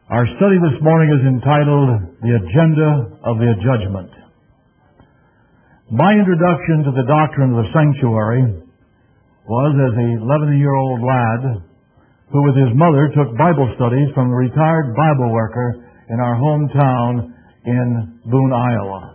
Our study this morning is entitled, The Agenda of the Judgment. My introduction to the doctrine of the sanctuary was as a 11-year-old lad who with his mother took Bible studies from a retired Bible worker in our hometown in Boone, Iowa.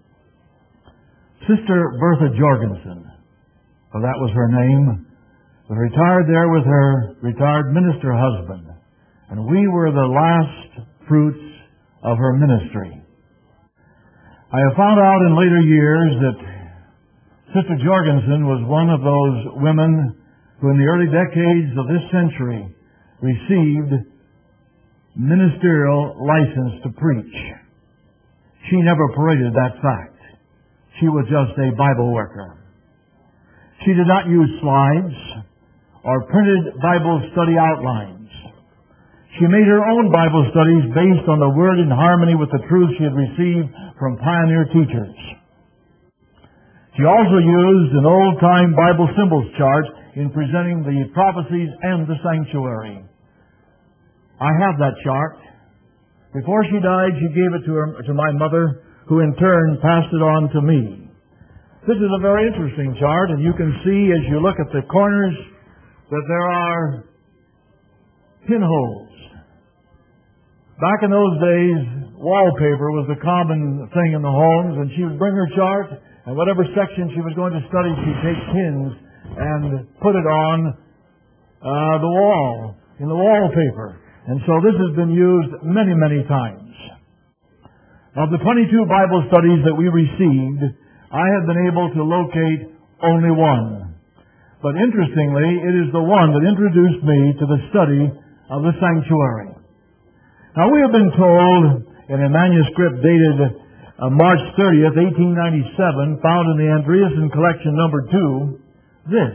Sister Bertha Jorgensen, for that was her name, was retired there with her retired minister husband. And we were the last fruits of her ministry. I have found out in later years that Sister Jorgensen was one of those women who in the early decades of this century received ministerial license to preach. She never paraded that fact. She was just a Bible worker. She did not use slides or printed Bible study outlines. She made her own Bible studies based on the Word in harmony with the truth she had received from pioneer teachers. She also used an old-time Bible symbols chart in presenting the prophecies and the sanctuary. I have that chart. Before she died, she gave it to my mother, who in turn passed it on to me. This is a very interesting chart, and you can see as you look at the corners that there are pinholes. Back in those days, wallpaper was the common thing in the homes, and she would bring her chart, and whatever section she was going to study, she'd take pins and put it on the wall, in the wallpaper. And so this has been used many, many times. Of the 22 Bible studies that we received, I have been able to locate only one. But interestingly, it is the one that introduced me to the study of the sanctuary. Now, we have been told in a manuscript dated March 30th, 1897, found in the Andreasen Collection number 2, this: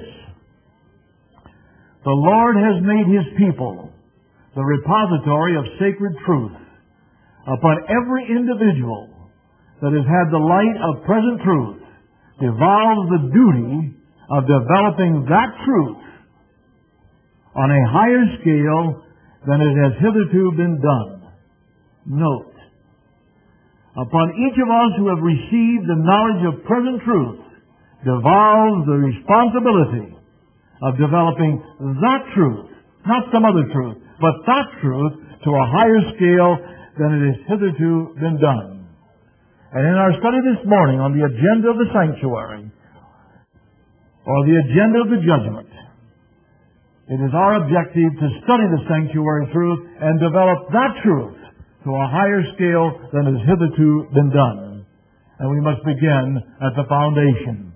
"The Lord has made His people the repository of sacred truth. Upon every individual that has had the light of present truth devolves the duty of developing that truth on a higher scale than it has hitherto been done." Note, upon each of us who have received the knowledge of present truth devolves the responsibility of developing that truth, not some other truth, but that truth to a higher scale than it has hitherto been done. And in our study this morning on the agenda of the sanctuary, or the agenda of the judgment, it is our objective to study the sanctuary truth and develop that truth to a higher scale than has hitherto been done. And we must begin at the foundation.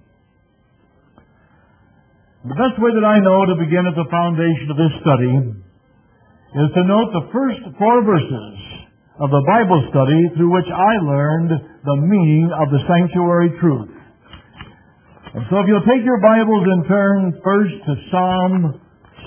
The best way that I know to begin at the foundation of this study is to note the first 4 verses of the Bible study through which I learned the meaning of the sanctuary truth. And so if you'll take your Bibles and turn first to Psalm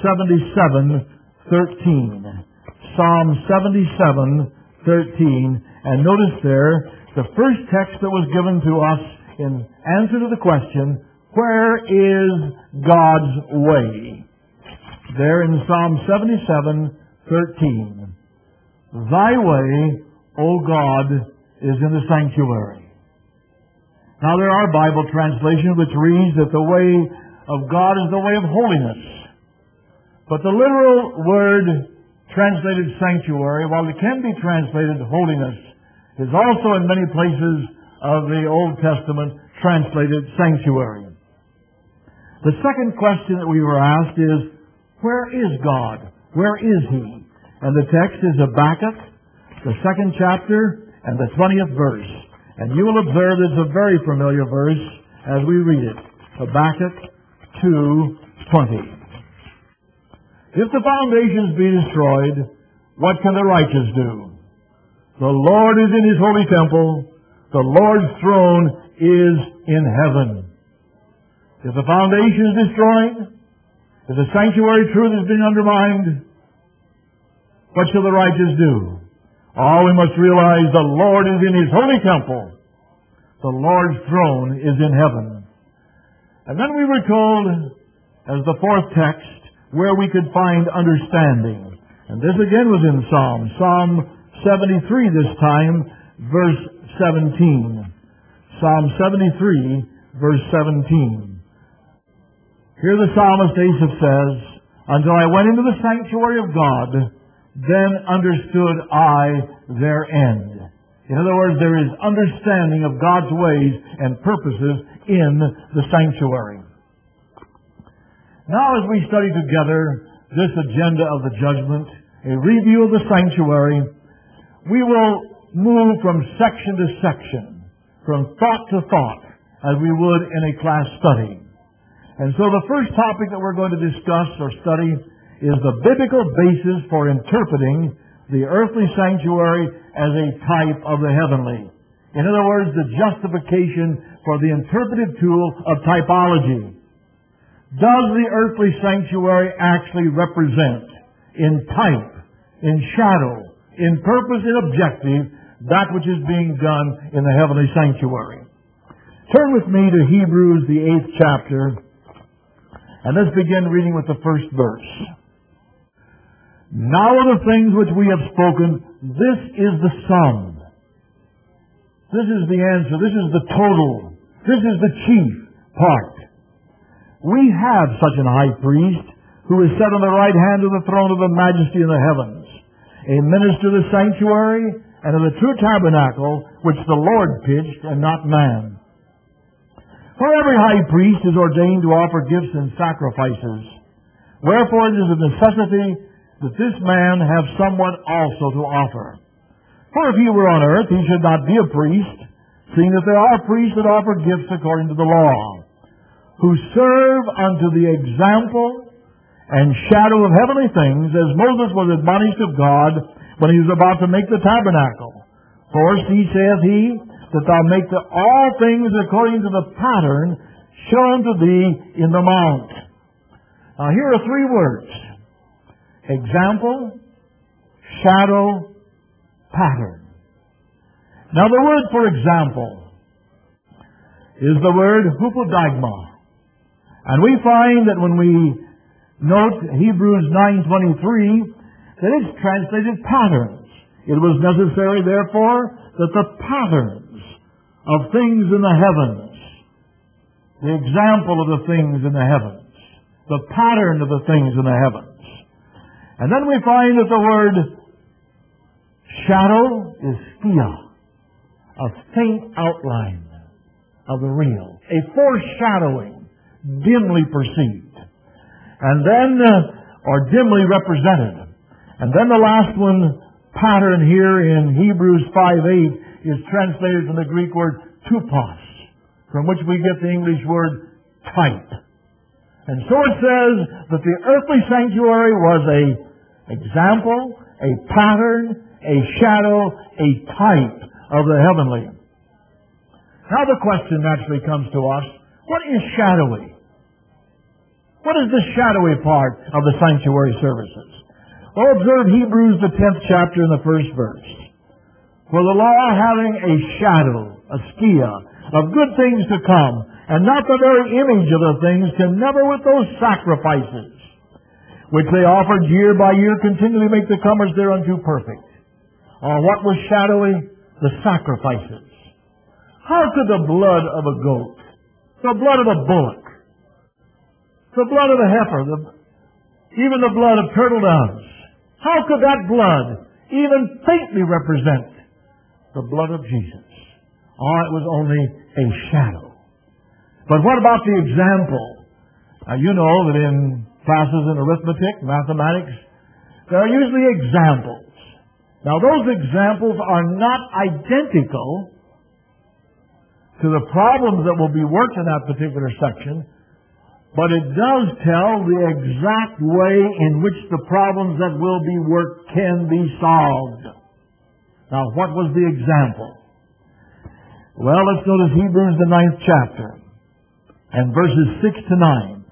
77:13. Psalm 77:13. And notice there, the first text that was given to us in answer to the question, where is God's way? There in Psalm 77:13. Thy way, O God, is in the sanctuary. Now there are Bible translations which reads that the way of God is the way of holiness. But the literal word translated sanctuary, while it can be translated holiness, is also in many places of the Old Testament translated sanctuary. The second question that we were asked is, where is God? Where is He? And the text is Habakkuk, the 2nd chapter, and the 20th verse. And you will observe it's a very familiar verse as we read it. Habakkuk 2:20. If the foundations be destroyed, what can the righteous do? The Lord is in His holy temple. The Lord's throne is in heaven. If the foundation is destroyed, if the sanctuary truth has been undermined, what shall the righteous do? Oh, we must realize the Lord is in His holy temple. The Lord's throne is in heaven. And then we were told, as the 4th text, where we could find understanding. And this again was in Psalm 73 this time, verse 17. Psalm 73, verse 17. Here the psalmist Asaph says, "Until I went into the sanctuary of God, then understood I their end." In other words, there is understanding of God's ways and purposes in the sanctuary. Now as we study together this agenda of the judgment, a review of the sanctuary, we will move from section to section, from thought to thought, as we would in a class study. And so the first topic that we're going to discuss or study is the biblical basis for interpreting the earthly sanctuary as a type of the heavenly. In other words, the justification for the interpretive tool of typology. Does the earthly sanctuary actually represent, in type, in shadow, in purpose, in objective, that which is being done in the heavenly sanctuary? Turn with me to Hebrews, the 8th chapter, and let's begin reading with the first verse. "Now of the things which we have spoken, this is the sum." This is the answer. This is the total. This is the chief part. "We have such an high priest who is set on the right hand of the throne of the majesty in the heavens, a minister of the sanctuary and of the true tabernacle which the Lord pitched and not man. For every high priest is ordained to offer gifts and sacrifices. Wherefore it is a necessity that this man have somewhat also to offer. For if he were on earth, he should not be a priest, seeing that there are priests that offer gifts according to the law, who serve unto the example and shadow of heavenly things, as Moses was admonished of God when he was about to make the tabernacle. For see, saith he, that thou make all things according to the pattern shown to thee in the mount." Now here are three words: example, shadow, pattern. Now the word for example is the word hupodigma. And we find that when we note Hebrews 9:23, that it's translated patterns. It was necessary, therefore, that the patterns of things in the heavens, the example of the things in the heavens, the pattern of the things in the heavens. And then we find that the word shadow is skia, a faint outline of the real, a foreshadowing, dimly perceived, and then, or dimly represented. And then the last one, pattern, here in Hebrews 5:8, is translated from the Greek word tupos, from which we get the English word type. And so it says that the earthly sanctuary was a example, a pattern, a shadow, a type of the heavenly. Now the question naturally comes to us, what is shadowy? What is the shadowy part of the sanctuary services? Well, observe Hebrews, the 10th chapter, and the first verse. "For the law having a shadow, a skia, of good things to come, and not the very image of the things, can never with those sacrifices, which they offered year by year, continually make the comers thereunto perfect." What was shadowy? The sacrifices. How could the blood of a goat, the blood of a bullock, the blood of a heifer, even the blood of turtle doves, how could that blood even faintly represent the blood of Jesus? It was only a shadow. But what about the example? Now you know that in classes in arithmetic, mathematics, there are usually examples. Now those examples are not identical to the problems that will be worked in that particular section, but it does tell the exact way in which the problems that will be worked can be solved. Now, what was the example? Well, let's notice Hebrews, the 9th chapter, and verses 6 to 9.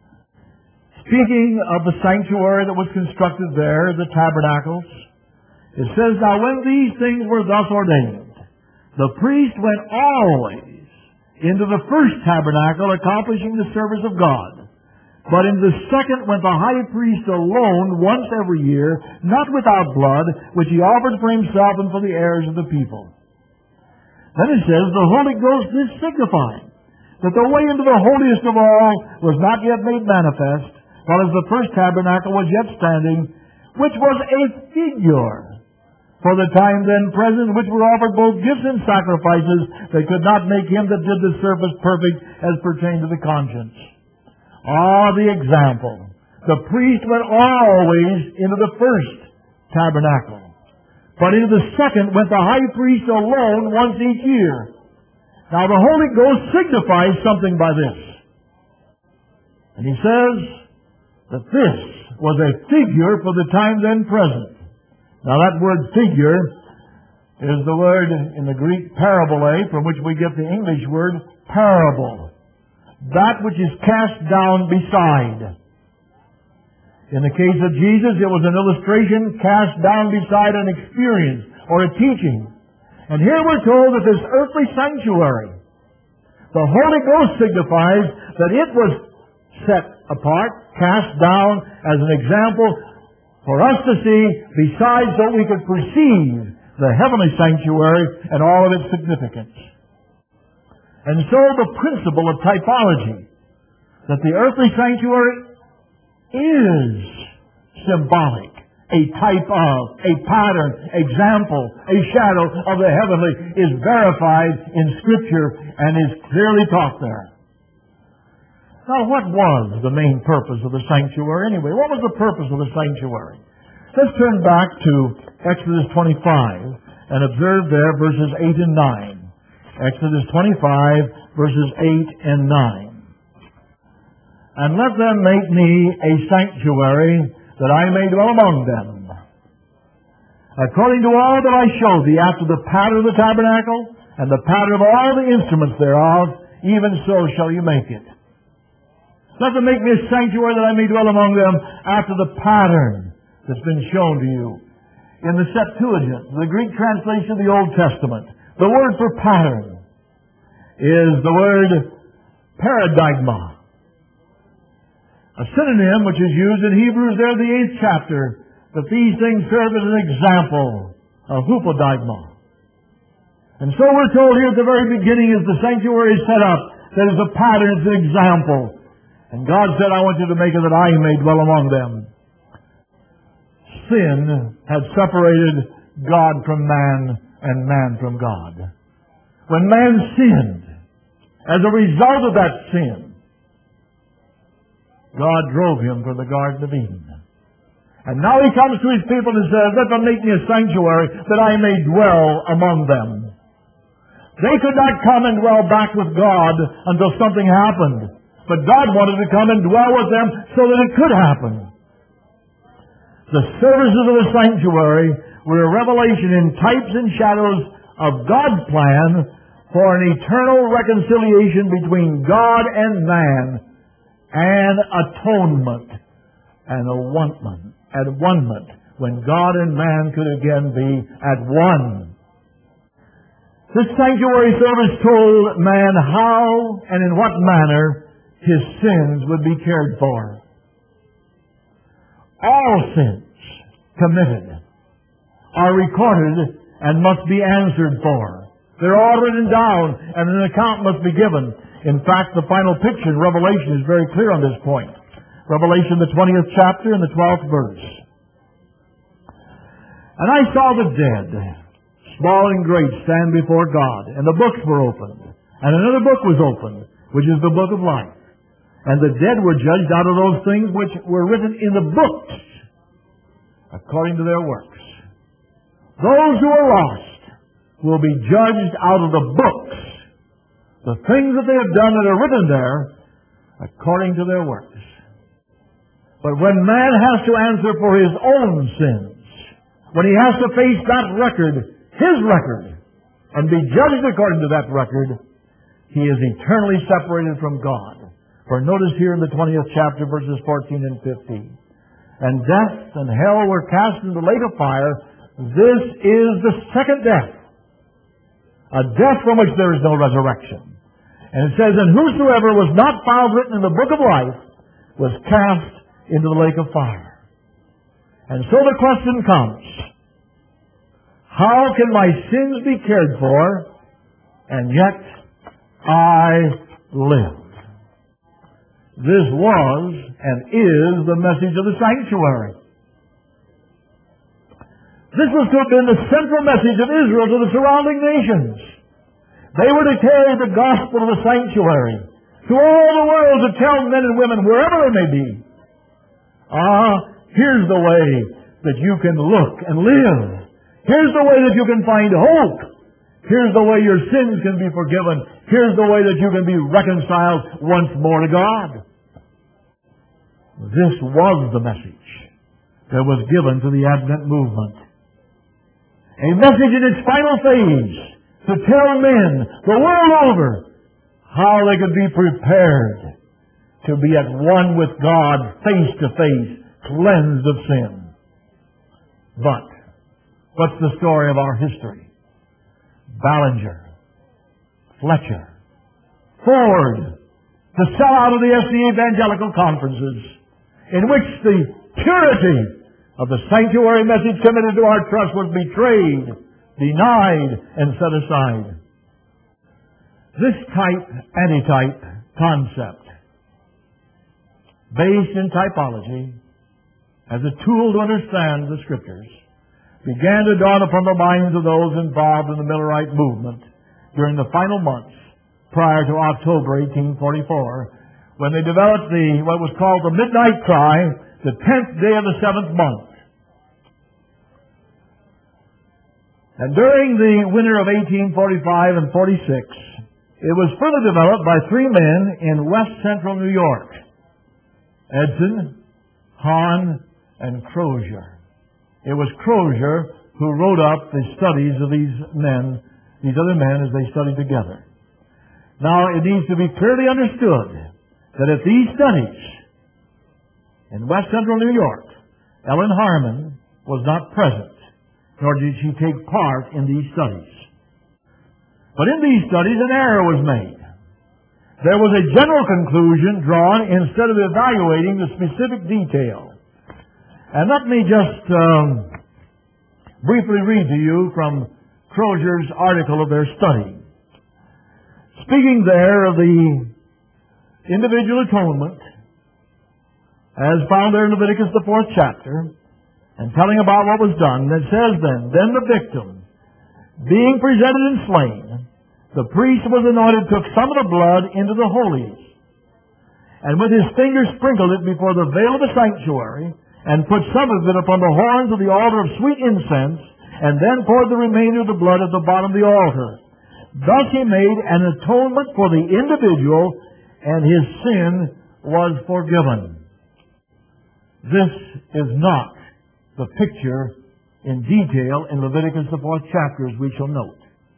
Speaking of the sanctuary that was constructed there, the tabernacles, it says, "Now when these things were thus ordained, the priest went always into the first tabernacle, accomplishing the service of God, But in the second went the high priest alone once every year, not without blood, which he offered for himself and for the heirs of the people. Then it says, the Holy Ghost is signifying that the way into the holiest of all was not yet made manifest, while as the first tabernacle was yet standing, which was a figure for the time then present, which were offered both gifts and sacrifices that could not make him that did the service perfect as pertained to the conscience. The example. The priest went always into the first tabernacle, but into the second went the high priest alone once each year. Now the Holy Ghost signifies something by this. And he says that this was a figure for the time then present. Now that word figure is the word in the Greek parabole, from which we get the English word parable. That which is cast down beside. In the case of Jesus, it was an illustration cast down beside an experience or a teaching. And here we're told that this earthly sanctuary, the Holy Ghost signifies that it was set apart, cast down as an example for us to see, besides so we could perceive the heavenly sanctuary and all of its significance. And so the principle of typology, that the earthly sanctuary is symbolic, a type of, a pattern, example, a shadow of the heavenly, is verified in Scripture and is clearly taught there. Now, what was the main purpose of the sanctuary anyway? What was the purpose of the sanctuary? Let's turn back to Exodus 25 and observe there verses 8 and 9. Exodus 25, verses 8 and 9. And let them make me a sanctuary, that I may dwell among them, according to all that I show thee, after the pattern of the tabernacle, and the pattern of all the instruments thereof, even so shall you make it. Let them make me a sanctuary, that I may dwell among them, after the pattern that's been shown to you. In the Septuagint, the Greek translation of the Old Testament, the word for pattern is the word paradigma. A synonym which is used in Hebrews there in the 8th chapter, that these things serve as an example of hupodigma. And so we're told here at the very beginning, as the sanctuary is set up, that is a pattern, it's an example. And God said, I want you to make it that I may dwell among them. Sin had separated God from man and man from God. When man sinned, as a result of that sin, God drove him from the Garden of Eden. And now he comes to his people and says, let them make me a sanctuary, that I may dwell among them. They could not come and dwell back with God until something happened. But God wanted to come and dwell with them so that it could happen. The services of the sanctuary were a revelation in types and shadows of God's plan for an eternal reconciliation between God and man, and atonement and at one-ment, when God and man could again be at one. This sanctuary service told man how and in what manner his sins would be cared for. All sins committed are recorded and must be answered for. They're all written down, and an account must be given. In fact, the final picture in Revelation is very clear on this point. Revelation, the 20th chapter and the 12th verse. And I saw the dead, small and great, stand before God, and the books were opened. And another book was opened, which is the book of life. And the dead were judged out of those things which were written in the books, according to their works. Those who are lost will be judged out of the books, the things that they have done that are written there, according to their works. But when man has to answer for his own sins, when he has to face that record, his record, and be judged according to that record, he is eternally separated from God. For notice here in the 20th chapter, verses 14 and 15. And death and hell were cast into the lake of fire. This is the second death. A death from which there is no resurrection. And it says, and whosoever was not found written in the book of life was cast into the lake of fire. And so the question comes, how can my sins be cared for, and yet I live? This was and is the message of the sanctuary. This was to have been the central message of Israel to the surrounding nations. They were to carry the gospel of the sanctuary to all the world, to tell men and women, wherever they may be, here's the way that you can look and live. Here's the way that you can find hope. Here's the way your sins can be forgiven. Here's the way that you can be reconciled once more to God. This was the message that was given to the Advent movement. A message in its final phase to tell men the world over how they could be prepared to be at one with God, face to face, cleansed of sin. But what's the story of our history? Ballinger, Fletcher, Ford, to sell out of the SD evangelical conferences, in which the purity of the sanctuary message committed to our trust was betrayed, denied, and set aside. This type-antitype concept, based in typology, as a tool to understand the Scriptures, began to dawn upon the minds of those involved in the Millerite movement during the final months prior to October 1844, when they developed what was called the Midnight Cry, the 10th day of the 7th month. And during the winter of 1845 and 46, it was further developed by three men in west central New York: Edson, Hahn, and Crozier. It was Crozier who wrote up the studies of these other men as they studied together. Now, it needs to be clearly understood that at these studies in west central New York, Ellen Harmon was not present, nor did she take part in these studies. But in these studies, an error was made. There was a general conclusion drawn instead of evaluating the specific detail. And let me just briefly read to you from Crozier's article of their study. Speaking there of the individual atonement, as found there in Leviticus, the 4th chapter, and telling about what was done, it says then the victim, being presented and slain, the priest was anointed, took some of the blood into the holies, and with his finger sprinkled it before the veil of the sanctuary, and put some of it upon the horns of the altar of sweet incense, and then poured the remainder of the blood at the bottom of the altar. Thus he made an atonement for the individual, and his sin was forgiven. This is not the picture in detail in Leviticus, the 4th chapter, as we shall note.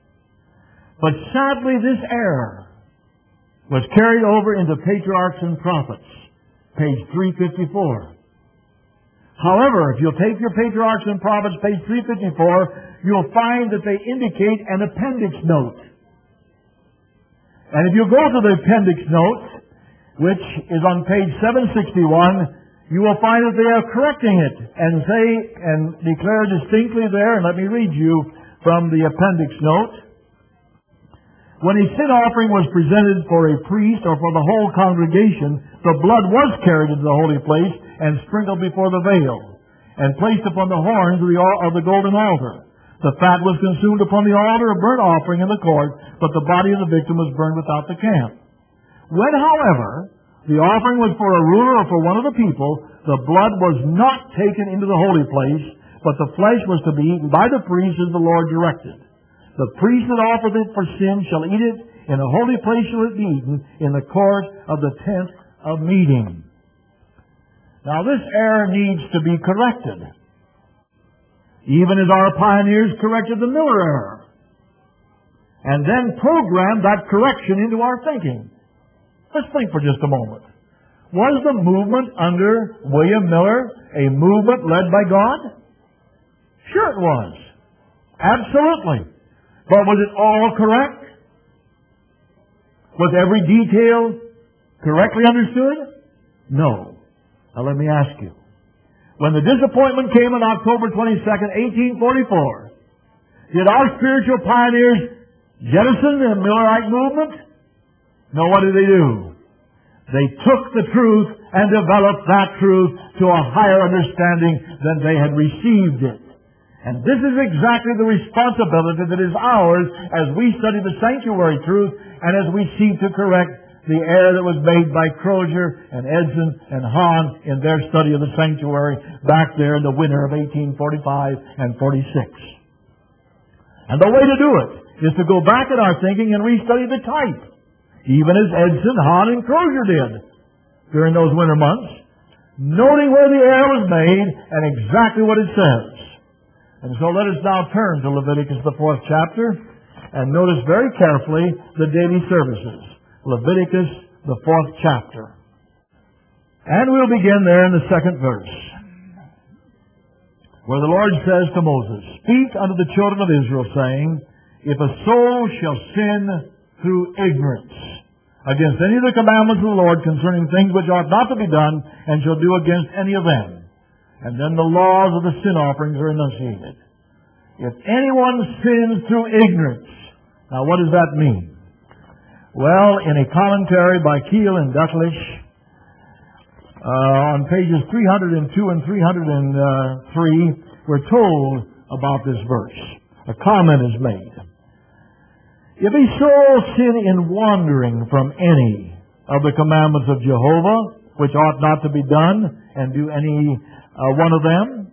But sadly, this error was carried over into Patriarchs and Prophets, page 354. However, if you'll take your Patriarchs and Prophets, page 354, you'll find that they indicate an appendix note. And if you go to the appendix note, which is on page 761, you will find that they are correcting it and say and declare distinctly there, and let me read you from the appendix note. When a sin offering was presented for a priest or for the whole congregation, the blood was carried into the holy place and sprinkled before the veil, and placed upon the horns of the golden altar. The fat was consumed upon the altar of burnt offering in the court, but the body of the victim was burned without the camp. When, however, the offering was for a ruler or for one of the people, the blood was not taken into the holy place, but the flesh was to be eaten by the priest as the Lord directed. The priest that offered it for sin shall eat it, in a holy place shall it be eaten, in the court of the tent of meeting. Now this error needs to be corrected, even as our pioneers corrected the Miller error, and then programmed that correction into our thinking. Let's think for just a moment. Was the movement under William Miller a movement led by God? Sure it was. Absolutely. But was it all correct? Was every detail correctly understood? No. Now let me ask you, when the disappointment came on October 22nd, 1844, did our spiritual pioneers jettison the Millerite movement? No, what did they do? They took the truth and developed that truth to a higher understanding than they had received it. And this is exactly the responsibility that is ours as we study the sanctuary truth and as we seek to correct the error that was made by Crozier and Edson and Hahn in their study of the sanctuary back there in the winter of 1845 and 46. And the way to do it is to go back in our thinking and restudy the type, even as Edson, Hahn, and Crozier did during those winter months, noting where the error was made and exactly what it says. And so let us now turn to Leviticus, the 4th chapter, and notice very carefully the daily services. Leviticus, the 4th chapter. And we'll begin there in the 2nd verse, where the Lord says to Moses, "Speak unto the children of Israel, saying, If a soul shall sin through ignorance against any of the commandments of the Lord concerning things which ought not to be done, and shall do against any of them." And then the laws of the sin offerings are enunciated. If anyone sins through ignorance. Now what does that mean? Well, in a commentary by Keel and Ducklish, on pages 302 and 303, we're told about this verse. A comment is made. If a soul sin in wandering from any of the commandments of Jehovah, which ought not to be done, and do any one of them,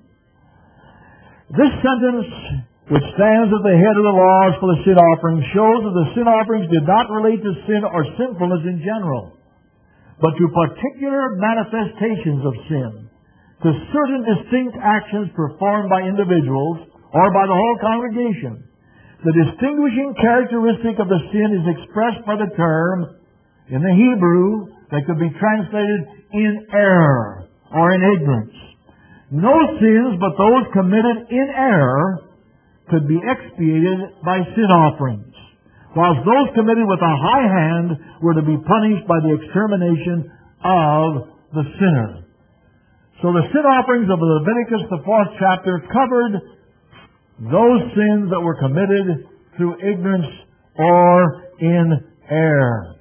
this sentence, which stands at the head of the laws for the sin offerings, shows that the sin offerings did not relate to sin or sinfulness in general, but to particular manifestations of sin, to certain distinct actions performed by individuals or by the whole congregation. The distinguishing characteristic of the sin is expressed by the term, in the Hebrew, that could be translated in error or in ignorance. No sins but those committed in error could be expiated by sin offerings, whilst those committed with a high hand were to be punished by the extermination of the sinner. So the sin offerings of Leviticus, the 4th chapter, covered those sins that were committed through ignorance or in error.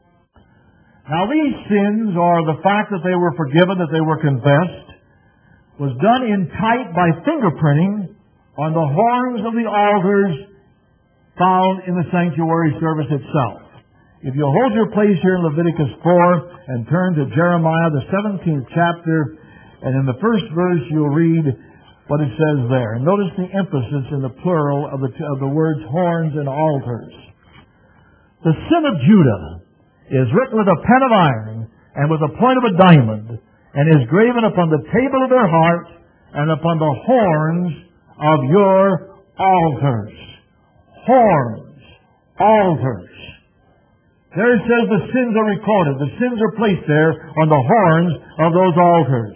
Now these sins, or the fact that they were forgiven, that they were confessed, was done in type by fingerprinting on the horns of the altars found in the sanctuary service itself. If you'll hold your place here in Leviticus 4 and turn to Jeremiah, the 17th chapter, and in the first verse you'll read what it says there. And notice the emphasis in the plural of the words horns and altars. The sin of Judah is written with a pen of iron and with a point of a diamond, and is graven upon the table of their heart and upon the horns of your altars. Horns. Altars. There it says the sins are recorded. The sins are placed there on the horns of those altars.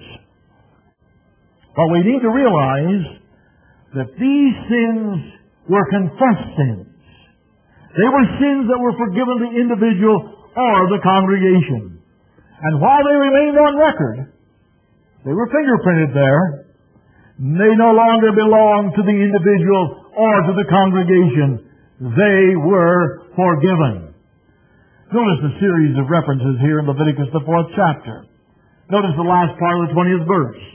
But we need to realize that these sins were confessed sins. They were sins that were forgiven the individual or the congregation. And while they remained on record, they were fingerprinted there. They no longer belonged to the individual or to the congregation. They were forgiven. Notice the series of references here in Leviticus, the 4th chapter. Notice the last part of the 20th verse.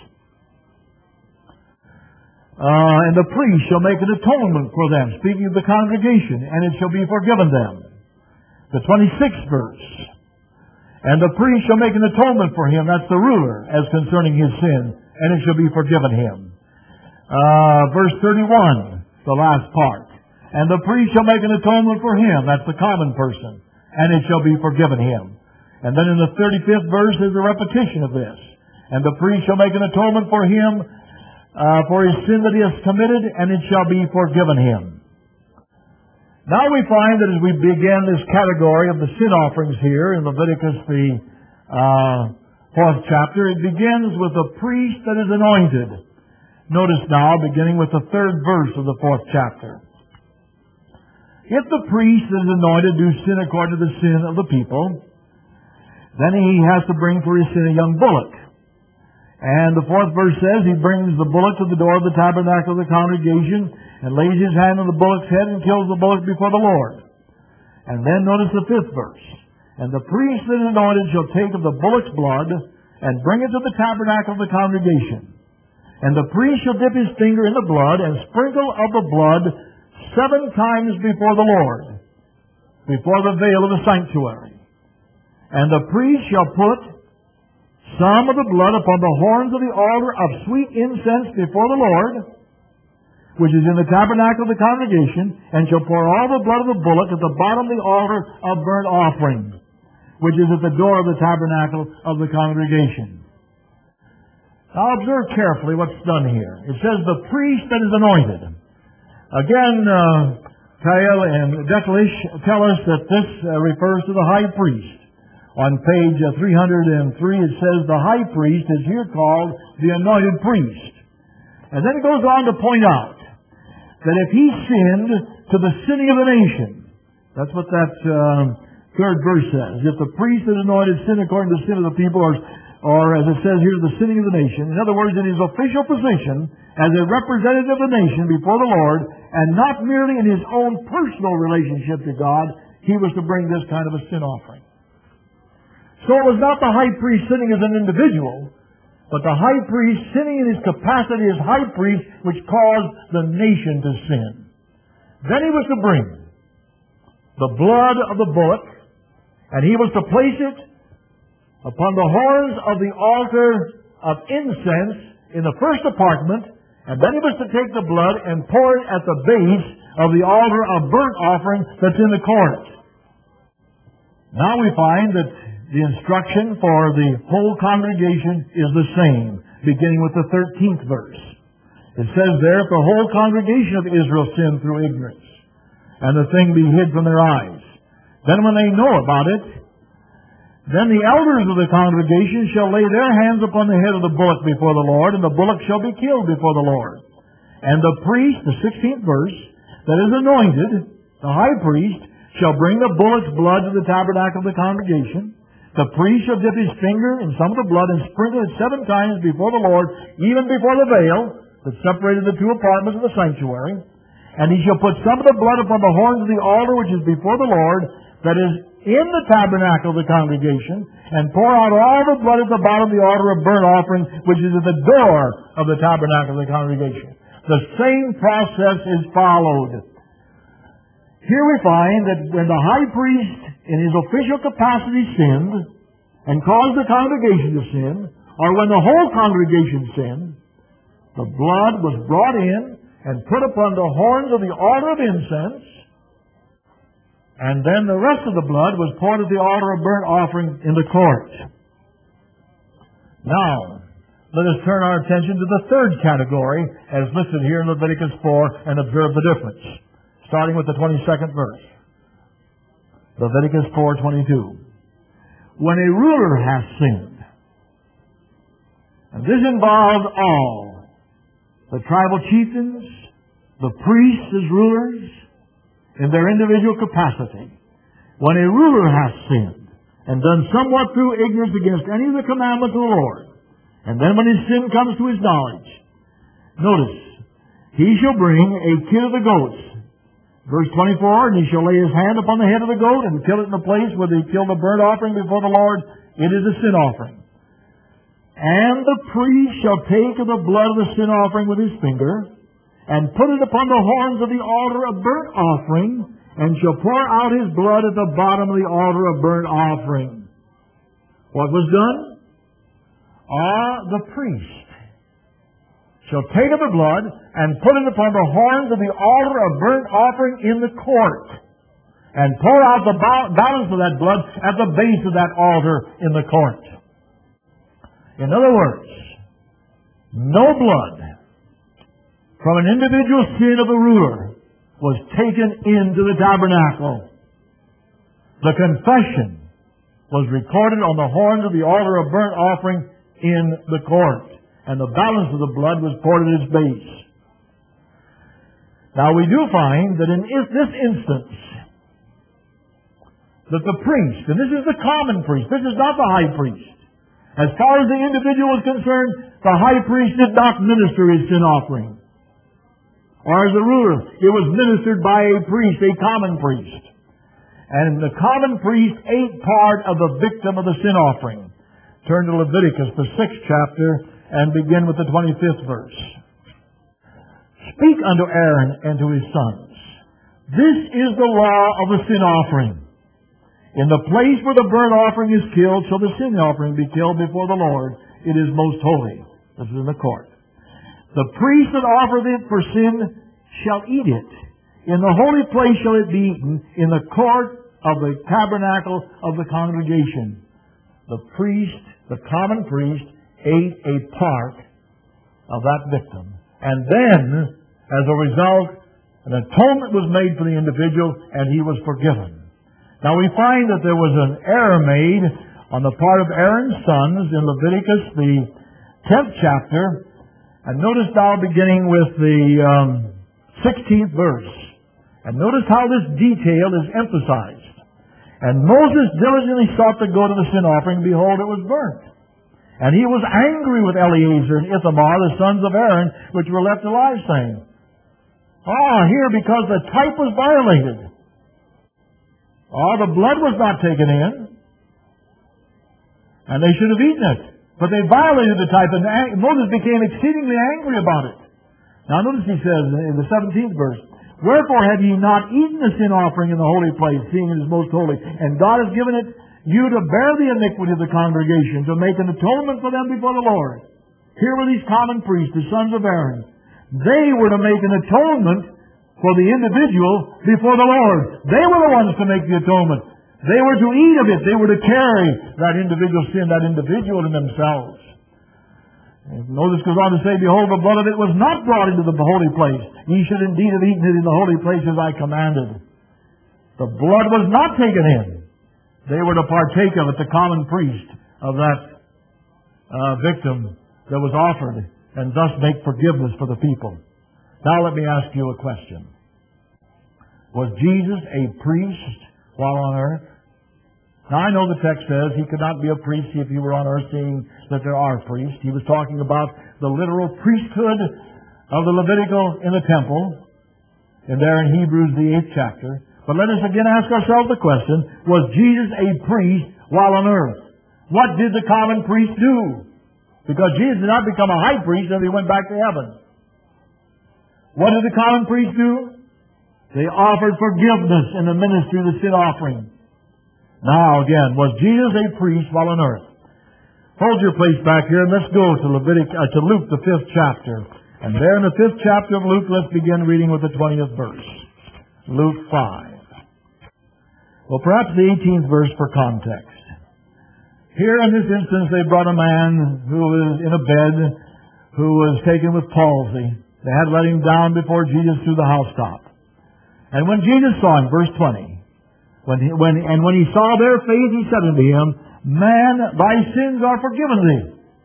And the priest shall make an atonement for them, speaking of the congregation, and it shall be forgiven them. The 26th verse. And the priest shall make an atonement for him, that's the ruler, as concerning his sin, and it shall be forgiven him. Verse 31, the last part. And the priest shall make an atonement for him, that's the common person, and it shall be forgiven him. And then in the 35th verse is a repetition of this. And the priest shall make an atonement for him, for his sin that he has committed, and it shall be forgiven him. Now we find that as we begin this category of the sin offerings here in Leviticus, the 4th chapter, it begins with a priest that is anointed. Notice now, beginning with the 3rd verse of the 4th chapter. If the priest that is anointed do sin according to the sin of the people, then he has to bring for his sin a young bullock. And the 4th verse says, he brings the bullock to the door of the tabernacle of the congregation and lays his hand on the bullock's head and kills the bullock before the Lord. And then notice the 5th verse. And the priest that is anointed shall take of the bullock's blood and bring it to the tabernacle of the congregation. And the priest shall dip his finger in the blood and sprinkle of the blood 7 times before the Lord, before the veil of the sanctuary. And the priest shall put some of the blood upon the horns of the altar of sweet incense before the Lord, which is in the tabernacle of the congregation, and shall pour all the blood of the bullock at the bottom of the altar of burnt offering, which is at the door of the tabernacle of the congregation. Now observe carefully what's done here. It says the priest that is anointed. Again, Kyle and Deklish tell us that this refers to the high priest. On page 303 it says the high priest is here called the anointed priest. And then it goes on to point out that if he sinned to the sinning of the nation, that's what that 3rd verse says. If the priest is anointed sin according to the sin of the people, or as it says here, the sinning of the nation. In other words, in his official position as a representative of the nation before the Lord, and not merely in his own personal relationship to God, he was to bring this kind of a sin offering. So it was not the high priest sinning as an individual, but the high priest sinning in his capacity as high priest, which caused the nation to sin. Then he was to bring the blood of the bullock, and he was to place it upon the horns of the altar of incense in the first apartment, and then he was to take the blood and pour it at the base of the altar of burnt offering that's in the court. Now we find that the instruction for the whole congregation is the same, beginning with the 13th verse. It says there, if the whole congregation of Israel sin through ignorance, and the thing be hid from their eyes, then when they know about it, then the elders of the congregation shall lay their hands upon the head of the bullock before the Lord, and the bullock shall be killed before the Lord. And the priest, the 16th verse, that is anointed, the high priest, shall bring the bullock's blood to the tabernacle of the congregation. The priest shall dip his finger in some of the blood and sprinkle it 7 times before the Lord, even before the veil that separated the 2 apartments of the sanctuary. And he shall put some of the blood upon the horns of the altar which is before the Lord, that is in the tabernacle of the congregation, and pour out all the blood at the bottom of the altar of burnt offering, which is at the door of the tabernacle of the congregation. The same process is followed. Here we find that when the high priest in his official capacity sinned and caused the congregation to sin, or when the whole congregation sinned, the blood was brought in and put upon the horns of the altar of incense, and then the rest of the blood was poured at the altar of burnt offering in the court. Now, let us turn our attention to the 3rd category as listed here in Leviticus 4 and observe the difference, starting with the 22nd verse. Leviticus 4:22. When a ruler has sinned, and this involves all, the tribal chieftains, the priests as rulers, in their individual capacity. When a ruler has sinned, and done somewhat through ignorance against any of the commandments of the Lord, and then when his sin comes to his knowledge, notice, he shall bring a kid of the goats. Verse 24, and he shall lay his hand upon the head of the goat and kill it in the place where they killed the burnt offering before the Lord. It is a sin offering. And the priest shall take of the blood of the sin offering with his finger, and put it upon the horns of the altar of burnt offering, and shall pour out his blood at the bottom of the altar of burnt offering. What was done? The priest shall take of the blood and put it upon the horns of the altar of burnt offering in the court, and pour out the balance of that blood at the base of that altar in the court. In other words, no blood from an individual sin of a ruler was taken into the tabernacle. The confession was recorded on the horns of the altar of burnt offering in the court, and the balance of the blood was poured at its base. Now we do find that in this instance, that the priest, and this is the common priest, this is not the high priest, As far as the individual was concerned, the high priest did not minister his sin offering. Or as a ruler, it was ministered by a priest, a common priest. And the common priest ate part of the victim of the sin offering. Turn to Leviticus, the 6th chapter, and begin with the 25th verse. Speak unto Aaron and to his sons. This is the law of the sin offering. In the place where the burnt offering is killed, shall the sin offering be killed before the Lord. It is most holy. This is in the court. The priest that offereth it for sin shall eat it. In the holy place shall it be eaten, in the court of the tabernacle of the congregation. The priest, the common priest, ate a part of that victim. And then, as a result, an atonement was made for the individual, and he was forgiven. Now we find that there was an error made on the part of Aaron's sons in Leviticus, the 10th chapter. And notice now beginning with the 16th verse. And notice how this detail is emphasized. And Moses diligently sought to go to the sin offering. Behold, it was burnt. And he was angry with Eleazar and Ithamar, the sons of Aaron, which were left alive, saying, here, because the type was violated. The blood was not taken in. And they should have eaten it. But they violated the type, and Moses became exceedingly angry about it. Now notice he says in the 17th verse, Wherefore have ye not eaten the sin offering in the holy place, seeing it is most holy? And God has given it you to bear the iniquity of the congregation, to make an atonement for them before the Lord. Here were these common priests, the sons of Aaron. They were to make an atonement for the individual before the Lord. They were the ones to make the atonement. They were to eat of it. They were to carry that individual sin, that individual in themselves. Moses goes on to say, Behold, the blood of it was not brought into the holy place. Ye should indeed have eaten it in the holy place as I commanded. The blood was not taken in. They were to partake of it, the common priest of that victim that was offered, and thus make forgiveness for the people. Now let me ask you a question. Was Jesus a priest while on earth? Now I know the text says he could not be a priest if he were on earth, seeing that there are priests. He was talking about the literal priesthood of the Levitical in the temple, and there in Hebrews the 8th chapter. But let us again ask ourselves the question, was Jesus a priest while on earth? What did the common priest do? Because Jesus did not become a high priest until he went back to heaven. What did the common priest do? They offered forgiveness in the ministry of the sin offering. Now again, was Jesus a priest while on earth? Hold your place back here and let's go to Luke, the 5th chapter. And there in the 5th chapter of Luke, let's begin reading with the 20th verse. Luke 5. Well, perhaps the 18th verse for context. Here in this instance, they brought a man who was in a bed, who was taken with palsy. They had let him down before Jesus through the housetop. And when Jesus saw him, verse 20, when he saw their faith, he said unto him, Man, thy sins are forgiven thee.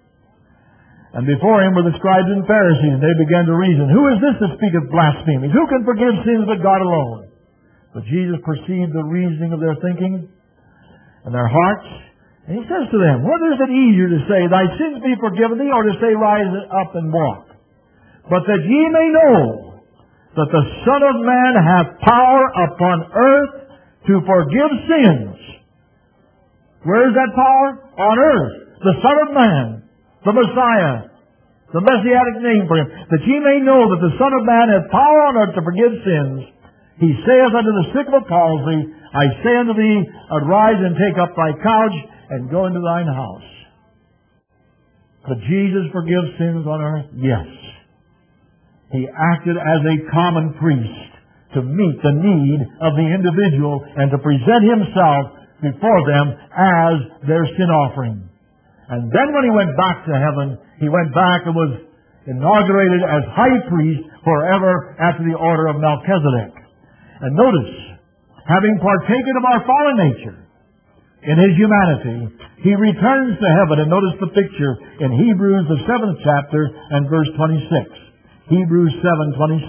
And before him were the scribes and Pharisees, and they began to reason, Who is this that speaketh blasphemies? Who can forgive sins but God alone? But Jesus perceived the reasoning of their thinking and their hearts, and he says to them, What is it easier to say, Thy sins be forgiven thee, or to say, Rise up and walk? But that ye may know that the Son of Man hath power upon earth to forgive sins. Where is that power? On earth. The Son of Man, the Messiah, the Messianic name for him. That ye may know that the Son of Man hath power on earth to forgive sins. He saith unto the sick of a palsy, I say unto thee, Arise and take up thy couch, and go into thine house. Could Jesus forgive sins on earth? Yes. He acted as a common priest to meet the need of the individual and to present himself before them as their sin offering. And then when he went back to heaven, he went back and was inaugurated as high priest forever after the order of Melchizedek. And notice, having partaken of our fallen nature in his humanity, he returns to heaven. And notice the picture in Hebrews, the 7th chapter and verse 26. Hebrews 7:26.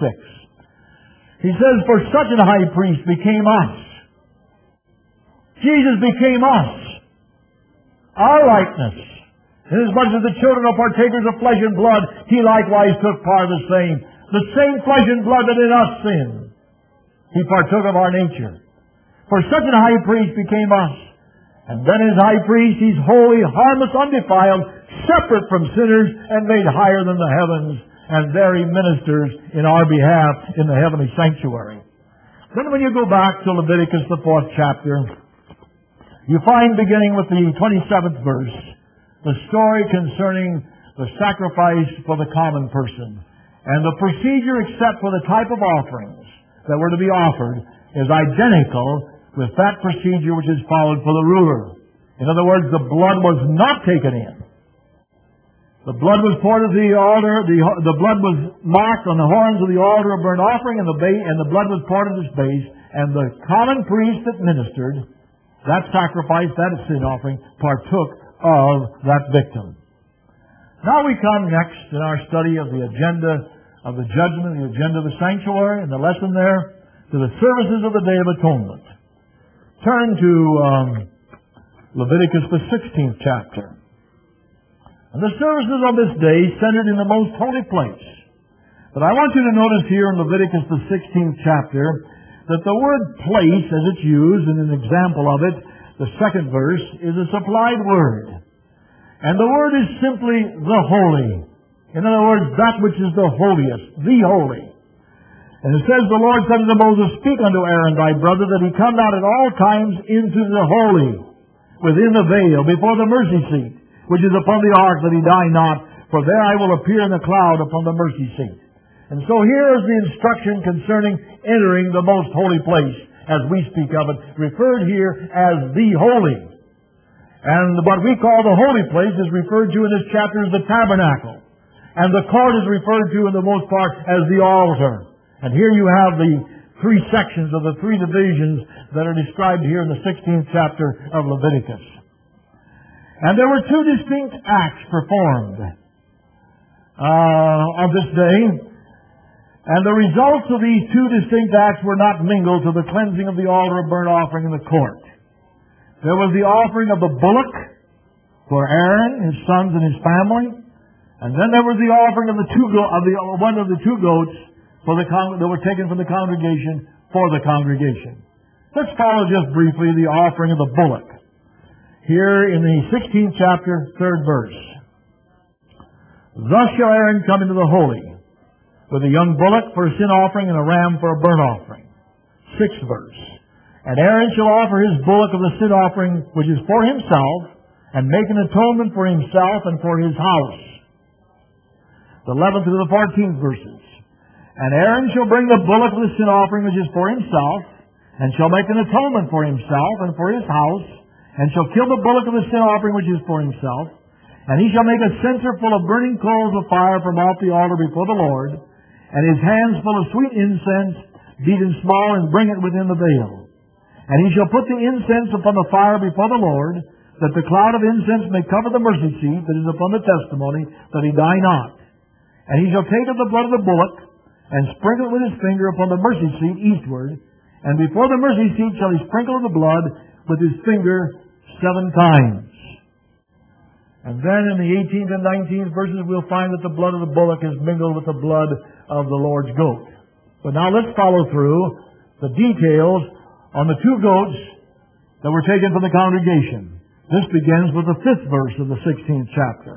He says, For such an high priest became us. Jesus became us. Our likeness. Inasmuch as the children are partakers of flesh and blood, he likewise took part of the same. The same flesh and blood that in us sinned. He partook of our nature. For such an high priest became us. And then as high priest, he's holy, harmless, undefiled, separate from sinners, and made higher than the heavens. And there he ministers in our behalf in the heavenly sanctuary. Then when you go back to Leviticus, the 4th chapter, you find, beginning with the 27th verse, the story concerning the sacrifice for the common person. And the procedure, except for the type of offerings that were to be offered, is identical with that procedure which is followed for the ruler. In other words, the blood was not taken in. The blood was poured at the altar. The blood was marked on the horns of the altar of burnt offering, and the blood was poured at its base. And the common priest that ministered that sacrifice, that sin offering, partook of that victim. Now we come next in our study of the agenda of the judgment, the agenda of the sanctuary, and the lesson there, to the services of the Day of Atonement. Turn to Leviticus, the 16th chapter. And the services of this day centered in the most holy place. But I want you to notice here in Leviticus, the 16th chapter, that the word place, as it's used in an example of it, the 2nd verse, is a supplied word. And the word is simply the holy. In other words, that which is the holiest, the holy. And it says, the Lord said unto Moses, speak unto Aaron thy brother, that he come not at all times into the holy, within the veil, before the mercy seat, which is upon the ark, that he die not, for there I will appear in the cloud upon the mercy seat. And so here is the instruction concerning entering the most holy place, as we speak of it, referred here as the holy. And what we call the holy place is referred to in this chapter as the tabernacle. And the court is referred to in the most part as the altar. And here you have the 3 sections of the 3 divisions that are described here in the 16th chapter of Leviticus. And there were 2 distinct acts performed on this day. And the results of these 2 distinct acts were not mingled to the cleansing of the altar of burnt offering in the court. There was the offering of the bullock for Aaron, his sons, and his family. And then there was the offering of one of the 2 goats that were taken from the congregation for the congregation. Let's follow just briefly the offering of the bullock. Here in the 16th chapter, 3rd verse. Thus shall Aaron come into the holy, with a young bullock for a sin offering and a ram for a burnt offering. 6th verse. And Aaron shall offer his bullock of the sin offering, which is for himself, and make an atonement for himself and for his house. The 11th to the 14th verses. And Aaron shall bring the bullock of the sin offering which is for himself, and shall make an atonement for himself and for his house, and shall kill the bullock of the sin offering which is for himself, and he shall make a censer full of burning coals of fire from off the altar before the Lord, and his hands full of sweet incense, beaten small, and bring it within the veil. And he shall put the incense upon the fire before the Lord, that the cloud of incense may cover the mercy seat that is upon the testimony, that he die not. And he shall take of the blood of the bullock, and sprinkle it with his finger upon the mercy seat eastward, and before the mercy seat shall he sprinkle the blood with his finger 7 times. And then in the 18th and 19th verses we'll find that the blood of the bullock is mingled with the blood of the Lord's goat. But now let's follow through the details on the 2 goats that were taken from the congregation. This begins with the 5th verse of the 16th chapter.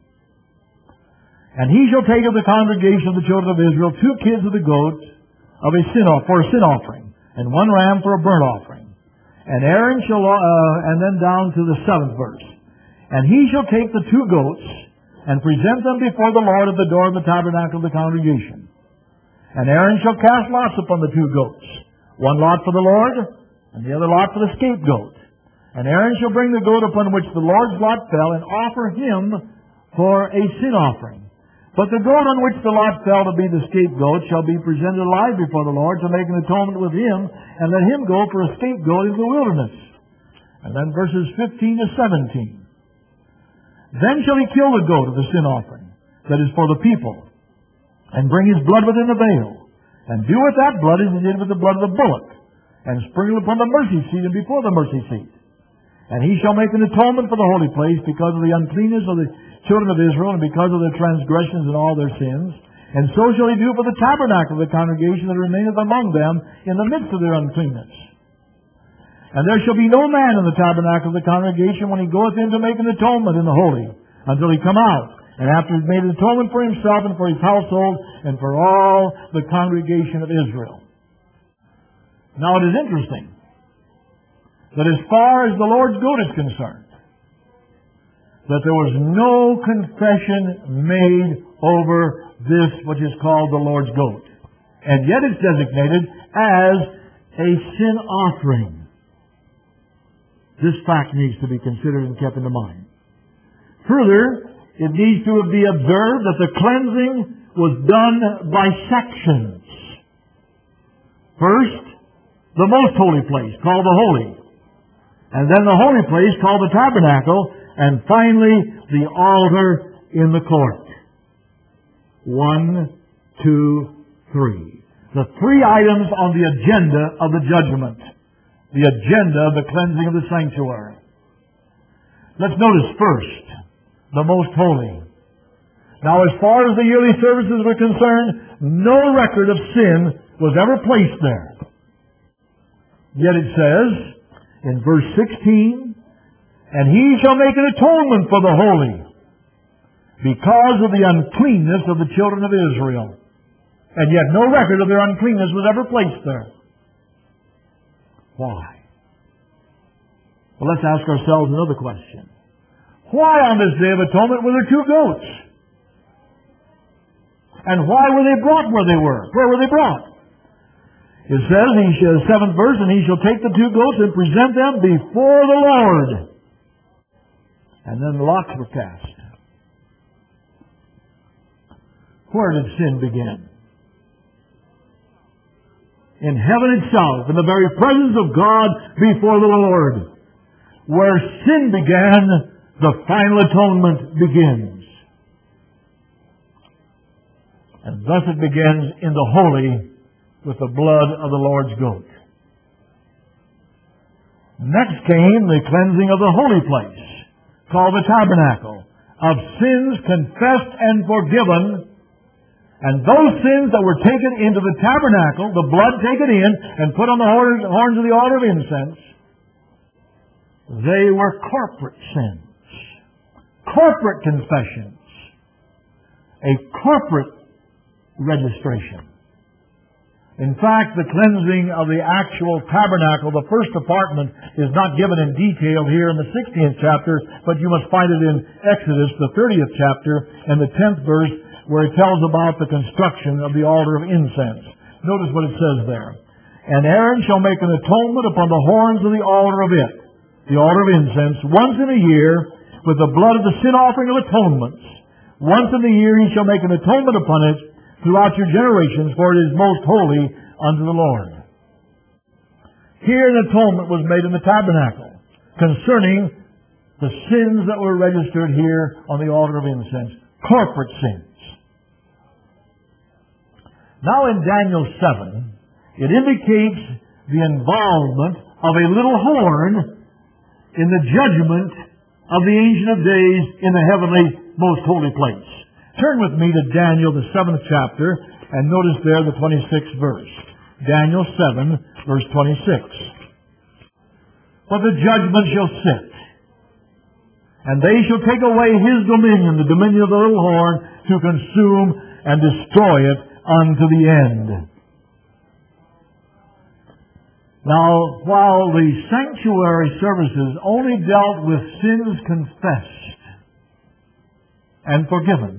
And he shall take of the congregation of the children of Israel 2 kids of the goat for a sin offering, and 1 ram for a burnt offering. And Aaron shall, and then down to the 7th verse. And he shall take the 2 goats, and present them before the Lord at the door of the tabernacle of the congregation. And Aaron shall cast lots upon the 2 goats, 1 lot for the Lord, and the other lot for the scapegoat. And Aaron shall bring the goat upon which the Lord's lot fell, and offer him for a sin offering. But the goat on which the lot fell to be the scapegoat shall be presented alive before the Lord to make an atonement with him, and let him go for a scapegoat into the wilderness. And then verses 15 to 17. Then shall he kill the goat of the sin offering, that is for the people, and bring his blood within the veil, and do with that blood as he did with the blood of the bullock, and sprinkle upon the mercy seat and before the mercy seat. And he shall make an atonement for the holy place because of the uncleanness of the children of Israel and because of their transgressions and all their sins. And so shall he do for the tabernacle of the congregation that remaineth among them in the midst of their uncleanness. And there shall be no man in the tabernacle of the congregation when he goeth in to make an atonement in the holy, until he come out. And after he has made an atonement for himself and for his household and for all the congregation of Israel. Now it is interesting that as far as the Lord's goat is concerned, that there was no confession made over this which is called the Lord's goat. And yet it's designated as a sin offering. This fact needs to be considered and kept in mind. Further, it needs to be observed that the cleansing was done by sections. First, the most holy place, called the holy. And then the holy place, called the tabernacle. And finally, the altar in the court. 1, 2, 3. The three items on the agenda of the judgment. The agenda of the cleansing of the sanctuary. Let's notice first, the most holy. Now, as far as the yearly services were concerned, no record of sin was ever placed there. Yet it says, in verse 16, and he shall make an atonement for the holy, because of the uncleanness of the children of Israel. And yet no record of their uncleanness was ever placed there. Why? Well, let's ask ourselves another question. Why on this Day of Atonement were there two goats? And why were they brought where they were? Where were they brought? It says, 7th verse, and he shall take the two goats and present them before the Lord. And then the lots were cast. Where did sin begin? In heaven itself, in the very presence of God before the Lord. Where sin began, the final atonement begins. And thus it begins in the holy with the blood of the Lord's goat. Next came the cleansing of the holy place, called the tabernacle, of sins confessed and forgiven. And those sins that were taken into the tabernacle, the blood taken in and put on the horns of the altar of incense, they were corporate sins. Corporate confessions. A corporate registration. In fact, the cleansing of the actual tabernacle, the first apartment, is not given in detail here in the 16th chapter, but you must find it in Exodus, the 30th chapter, and the 10th verse, where it tells about the construction of the altar of incense. Notice what it says there. And Aaron shall make an atonement upon the horns of the altar of it, the altar of incense, once in a year, with the blood of the sin offering of atonements. Once in the year he shall make an atonement upon it throughout your generations, for it is most holy unto the Lord. Here an atonement was made in the tabernacle concerning the sins that were registered here on the altar of incense, corporate sins. Now in Daniel 7, it indicates the involvement of a little horn in the judgment of the Ancient of Days in the heavenly most holy place. Turn with me to Daniel, the 7th chapter, and notice there the 26th verse. Daniel 7, verse 26. For the judgment shall sit, and they shall take away his dominion, the dominion of the little horn, to consume and destroy it unto the end. Now, while the sanctuary services only dealt with sins confessed and forgiven,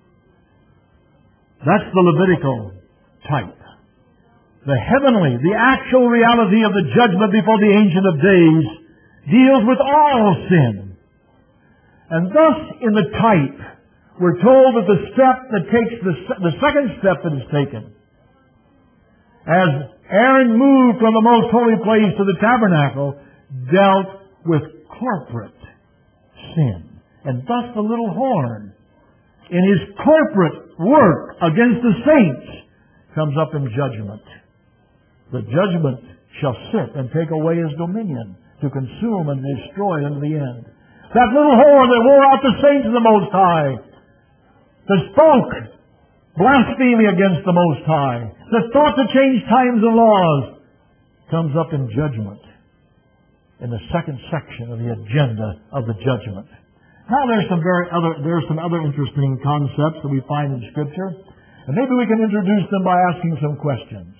that's the Levitical type. The heavenly, the actual reality of the judgment before the Ancient of Days deals with all sin. And thus, in the type, we're told that the step that takes the second step that is taken, as Aaron moved from the most holy place to the tabernacle, dealt with corporate sin. And thus the little horn, in his corporate work against the saints, comes up in judgment. The judgment shall sit and take away his dominion. to consume and destroy unto the end. That little horn that wore out the saints of the Most High, that spoke blasphemy against the Most High, that thought to change times and laws, comes up in judgment, in the second section of the agenda of the judgment. Now there's some other interesting concepts that we find in Scripture, and maybe we can introduce them by asking some questions.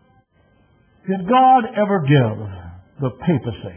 Did God ever give the papacy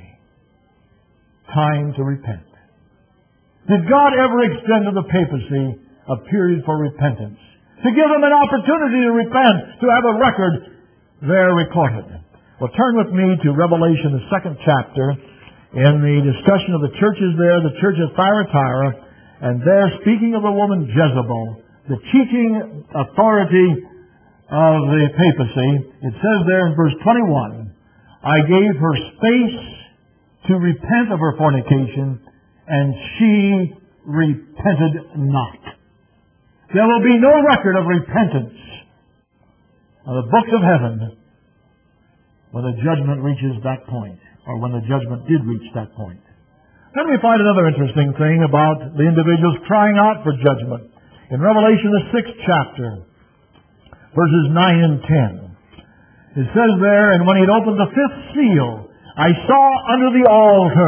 time to repent? Did God ever extend to the papacy a period for repentance? To give them an opportunity to repent, to have a record there recorded. Well, turn with me to Revelation, the 2nd chapter, in the discussion of the churches there, the church of Thyatira, and there, speaking of the woman Jezebel, the teaching authority of the papacy, it says there in verse 21, I gave her space to repent of her fornication, and she repented not. There will be no record of repentance of the books of heaven when the judgment reaches that point, or when the judgment did reach that point. Then we find another interesting thing about the individuals crying out for judgment. In Revelation, the 6th chapter, verses 9 and 10, it says there, and when he had opened the 5th seal, I saw under the altar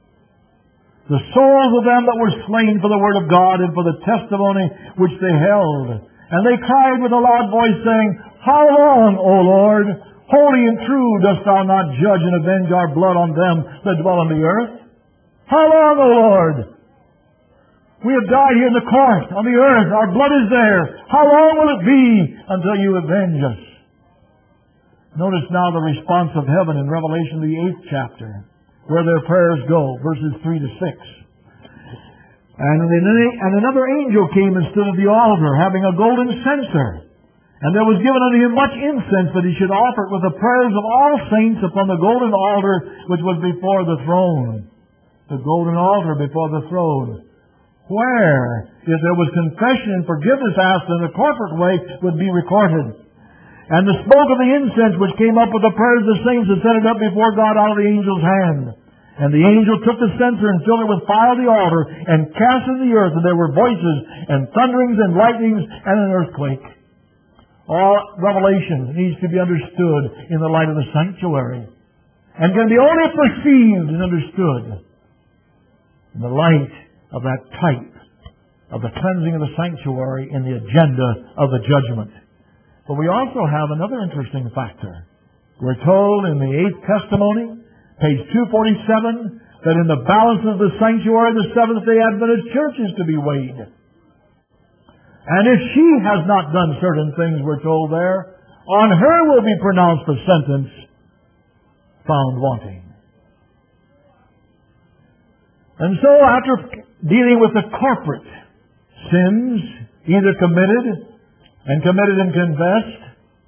the souls of them that were slain for the word of God and for the testimony which they held. And they cried with a loud voice, saying, How long, O Lord, holy and true, dost thou not judge and avenge our blood on them that dwell on the earth? How long, O Lord? We have died here in the court, on the earth. Our blood is there. How long will it be until you avenge us? Notice now the response of heaven in Revelation, the 8th chapter, where their prayers go, verses 3 to 6. And another angel came and stood at the altar, having a golden censer. And there was given unto him much incense, that he should offer it with the prayers of all saints upon the golden altar which was before the throne. The golden altar before the throne, where, if there was confession and forgiveness asked in a corporate way, would be recorded. And the smoke of the incense which came up with the prayers of the saints and set it up before God out of the angel's hand. And the angel took the censer and filled it with fire of the altar and cast it in the earth, and there were voices and thunderings and lightnings and an earthquake. All Revelation needs to be understood in the light of the sanctuary, and can be only perceived and understood in the light of that type of the cleansing of the sanctuary in the agenda of the judgment. But we also have another interesting factor. We're told in the 8th testimony, page 247, that in the balance of the sanctuary, the Seventh-day Adventist church is to be weighed. And if she has not done certain things, we're told there, on her will be pronounced the sentence, found wanting. And so after dealing with the corporate sins, either committed and confessed,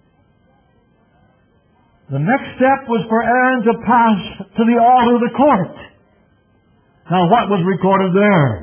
the next step was for Aaron to pass to the altar of the court. Now what was recorded there?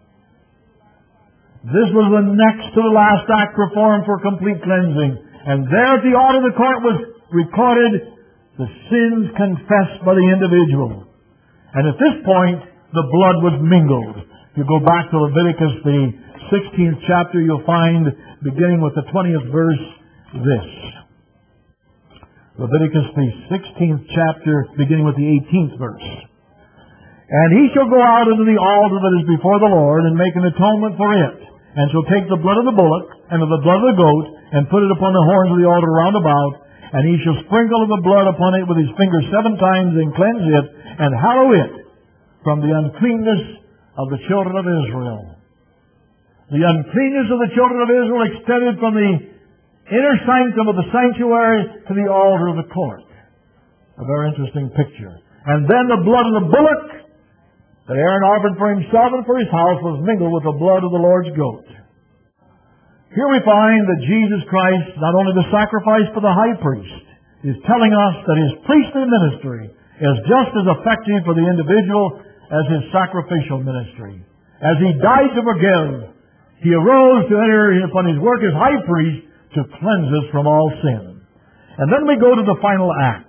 This was the next to the last act performed for complete cleansing. And there at the altar of the court was recorded the sins confessed by the individual. And at this point, the blood was mingled. If you go back to Leviticus, the 16th chapter, you'll find, beginning with the 20th verse, this. Leviticus, the 16th chapter, beginning with the 18th verse. And he shall go out into the altar that is before the Lord, and make an atonement for it, and shall take the blood of the bullock, and of the blood of the goat, and put it upon the horns of the altar round about, and he shall sprinkle of the blood upon it with his finger 7 times, and cleanse it, and hallow it from the uncleanness of the children of Israel. The uncleanness of the children of Israel extended from the inner sanctum of the sanctuary to the altar of the court. A very interesting picture. And then the blood of the bullock that Aaron offered for himself and for his house was mingled with the blood of the Lord's goat. Here we find that Jesus Christ, not only the sacrifice for the high priest, is telling us that his priestly ministry is just as effective for the individual as his sacrificial ministry. As he died to forgive, he arose to enter upon his work as high priest to cleanse us from all sin. And then we go to the final act.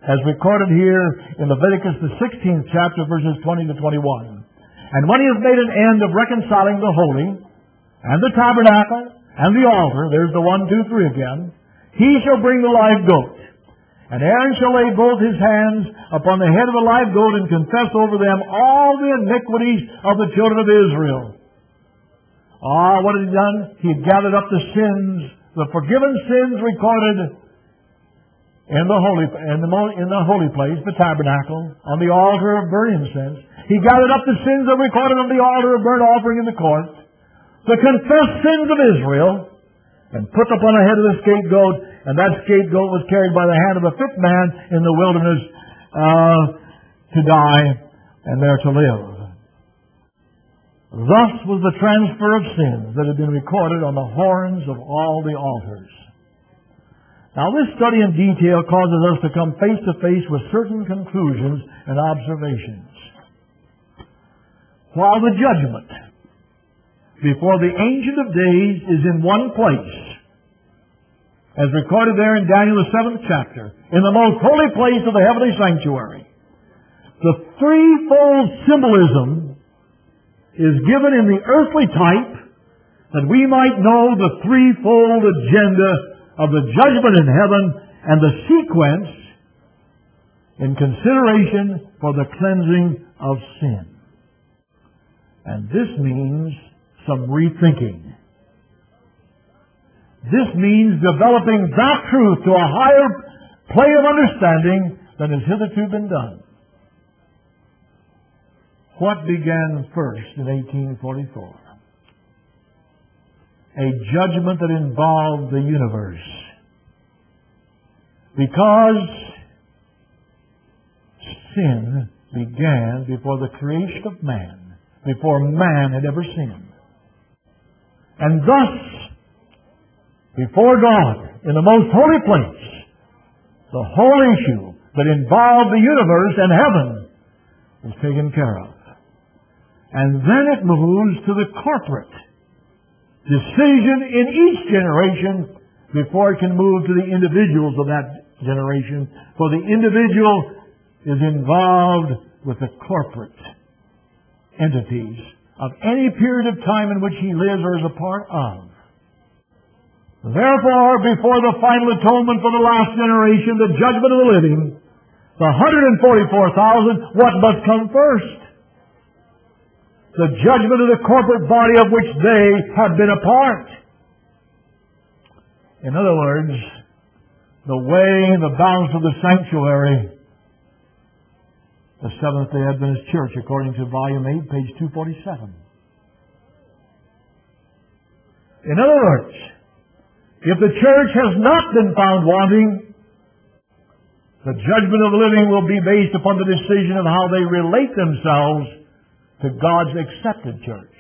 as recorded here in Leviticus, the 16th chapter, verses 20 to 21. And when he has made an end of reconciling the holy, and the tabernacle, and the altar, there's the 1, 2, 3 again, he shall bring the live goat. And Aaron shall lay both his hands upon the head of the live goat and confess over them all the iniquities of the children of Israel. What had he done? He had gathered up the sins, the forgiven sins recorded in the holy place, the tabernacle, on the altar of burning incense. He gathered up the sins that were recorded on the altar of burnt offering in the court, the confessed sins of Israel, and put upon the head of the scapegoat, and that scapegoat was carried by the hand of a fit man in the wilderness to die and there to live. Thus was the transfer of sins that had been recorded on the horns of all the altars. Now this study in detail causes us to come face to face with certain conclusions and observations. While the judgment before the Ancient of Days is in one place, as recorded there in Daniel the 7th chapter, in the most holy place of the heavenly sanctuary, the threefold symbolism is given in the earthly type that we might know the threefold agenda of the judgment in heaven and the sequence in consideration for the cleansing of sin. And this means some rethinking. This means developing that truth to a higher plane of understanding than has hitherto been done. What began first in 1844? A judgment that involved the universe. Because sin began before the creation of man, before man had ever sinned. And thus, before God, in the most holy place, the whole issue that involved the universe and heaven was taken care of. And then it moves to the corporate decision in each generation before it can move to the individuals of that generation. For the individual is involved with the corporate entities of any period of time in which he lives or is a part of. Therefore, before the final atonement for the last generation, the judgment of the living, the 144,000, what must come first? The judgment of the corporate body of which they have been a part. In other words, the way, the bounds of the sanctuary, the Seventh-day Adventist Church, according to Volume 8, page 247. In other words, if the church has not been found wanting, the judgment of the living will be based upon the decision of how they relate themselves to God's accepted church.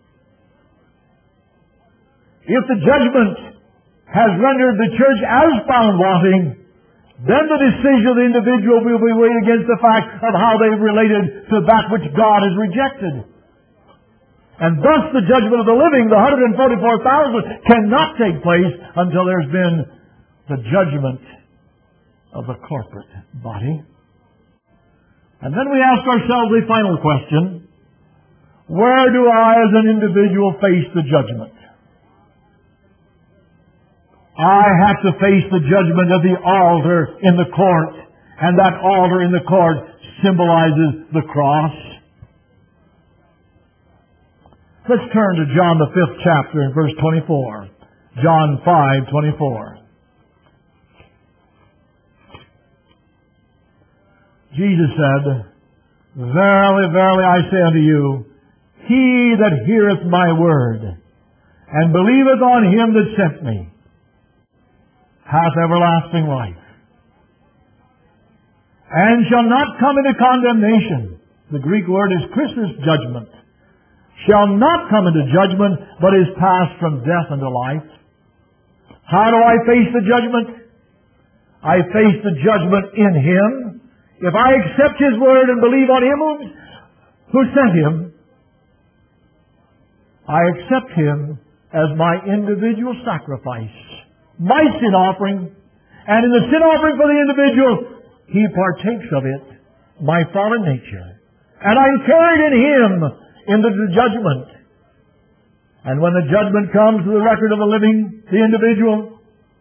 If the judgment has rendered the church as found wanting, then the decision of the individual will be weighed against the fact of how they related to that which God has rejected. And thus the judgment of the living, the 144,000, cannot take place until there's been the judgment of the corporate body. And then we ask ourselves the final question: where do I as an individual face the judgment? I have to face the judgment of the altar in the court, and that altar in the court symbolizes the cross. Let's turn to John the 5th chapter in verse 24. John 5:24. Jesus said, "Verily, verily, I say unto you, he that heareth my word, and believeth on him that sent me, hath everlasting life, and shall not come into condemnation." The Greek word is Christus judgment. Shall not come into judgment, but is passed from death unto life. How do I face the judgment? I face the judgment in Him. If I accept His word and believe on Him who sent Him, I accept Him as my individual sacrifice, my sin offering. And in the sin offering for the individual, He partakes of it, my fallen nature. And I'm carried in Him into the judgment. And when the judgment comes to the record of the living, the individual,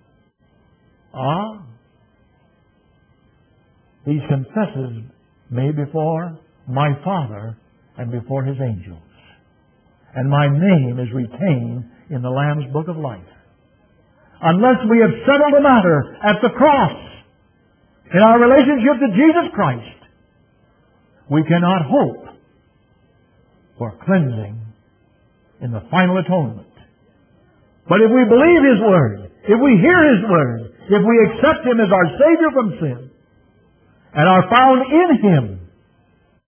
he confesses me before my Father and before His angels. And my name is retained in the Lamb's Book of Life. Unless we have settled the matter at the cross in our relationship to Jesus Christ, we cannot hope for cleansing in the final atonement. But if we believe His Word, if we hear His Word, if we accept Him as our Savior from sin, and are found in Him,